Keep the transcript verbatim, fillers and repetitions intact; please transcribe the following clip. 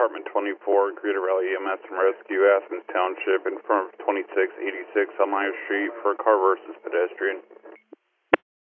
Department twenty-four, Greater Valley E M S and Rescue, Athens Township, in front of twenty-six eighty-six Elmira Street for a car versus pedestrian.